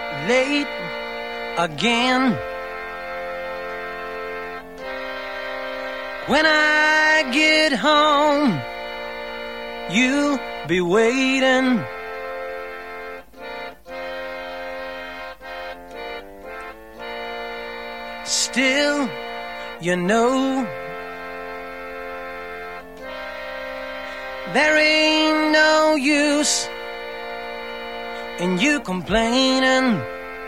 late again. When I get home, you'll be waiting. Still, you know, there ain't no use in you complaining.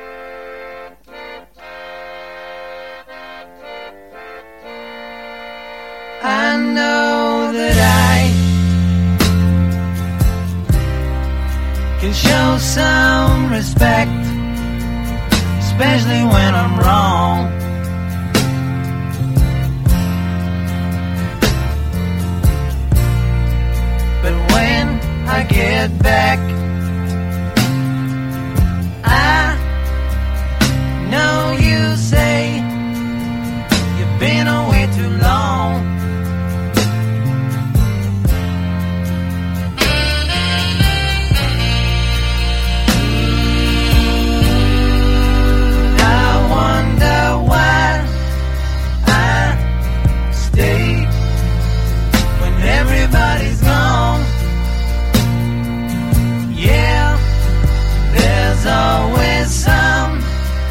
I know that I can show some respect, especially when I'm wrong. But when I get back, I know you say you've been away too long. I wonder why I stay when everybody's gone. Yeah, there's always something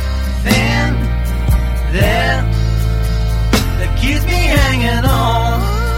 there that keeps me hanging on.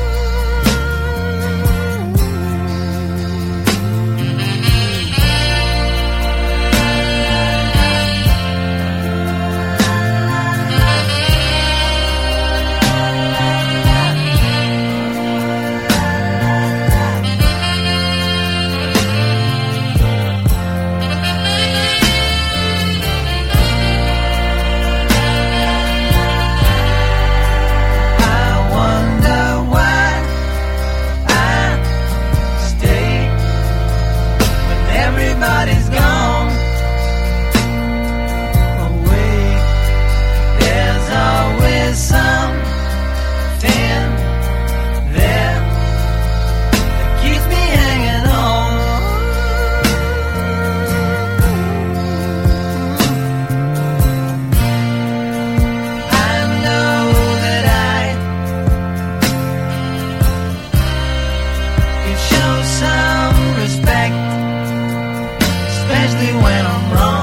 Everybody's gone away. There's always something there that keeps me hanging on. I know that I can show some respect, especially when I'm wrong.